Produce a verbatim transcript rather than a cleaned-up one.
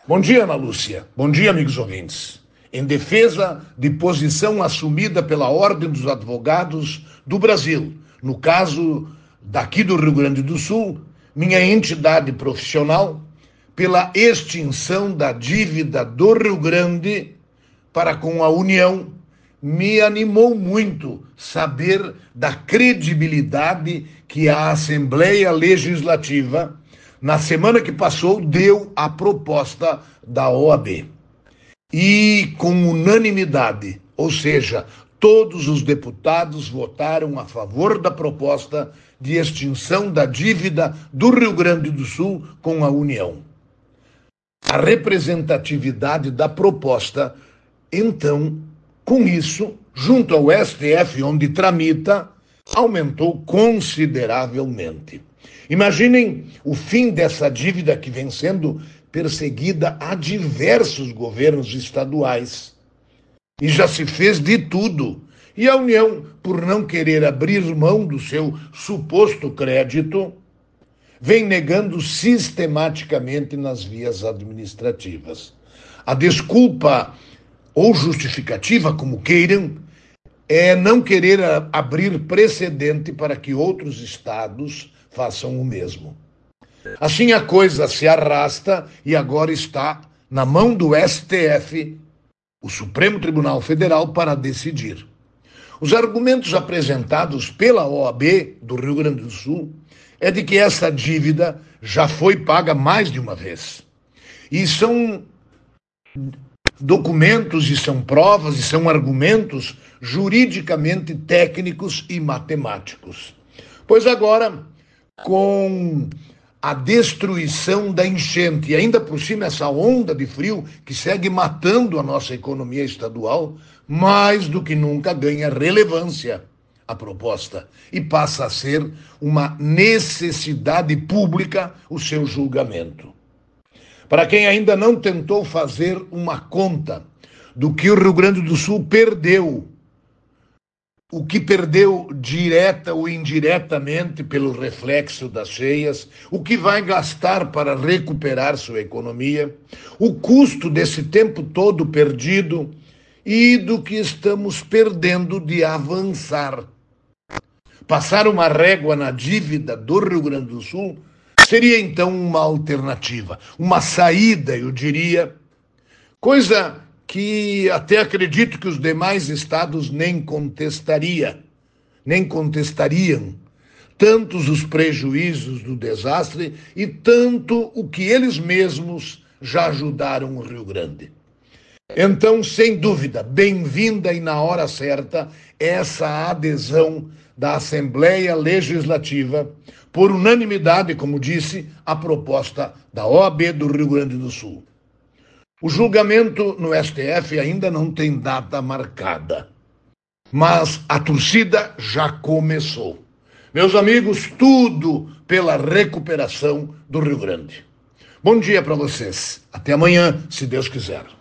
Bom dia, Ana Lúcia. Bom dia, amigos ouvintes. Em defesa de posição assumida pela Ordem dos Advogados do Brasil, no caso daqui do Rio Grande do Sul, minha entidade profissional, pela extinção da dívida do Rio Grande para com a União, me animou muito saber da credibilidade que a Assembleia Legislativa, na semana que passou, deu à proposta da O A B. E com unanimidade, ou seja, todos os deputados votaram a favor da proposta de extinção da dívida do Rio Grande do Sul com a União. A representatividade da proposta, então, com isso, junto ao S T F, onde tramita, aumentou consideravelmente. Imaginem o fim dessa dívida que vem sendo perseguida a diversos governos estaduais. E já se fez de tudo. E a União, por não querer abrir mão do seu suposto crédito, vem negando sistematicamente nas vias administrativas. A desculpa ou justificativa, como queiram, é não querer abrir precedente para que outros estados façam o mesmo. Assim a coisa se arrasta e agora está na mão do S T F, o Supremo Tribunal Federal, para decidir. Os argumentos apresentados pela O A B do Rio Grande do Sul é de que essa dívida já foi paga mais de uma vez. E são documentos, e são provas, e são argumentos juridicamente técnicos e matemáticos. Pois agora, com a destruição da enchente, e ainda por cima essa onda de frio que segue matando a nossa economia estadual, mais do que nunca ganha relevância a proposta e passa a ser uma necessidade pública o seu julgamento. Para quem ainda não tentou fazer uma conta do que o Rio Grande do Sul perdeu, o que perdeu direta ou indiretamente pelo reflexo das cheias, o que vai gastar para recuperar sua economia, o custo desse tempo todo perdido e do que estamos perdendo de avançar. Passar uma régua na dívida do Rio Grande do Sul seria então uma alternativa, uma saída, eu diria, coisa que até acredito que os demais estados nem contestaria, nem contestariam, tantos os prejuízos do desastre e tanto o que eles mesmos já ajudaram o Rio Grande. Então, sem dúvida, bem-vinda e na hora certa essa adesão da Assembleia Legislativa, por unanimidade, como disse, a proposta da O A B do Rio Grande do Sul. O julgamento no S T F ainda não tem data marcada, mas a torcida já começou. Meus amigos, tudo pela recuperação do Rio Grande. Bom dia para vocês. Até amanhã, se Deus quiser.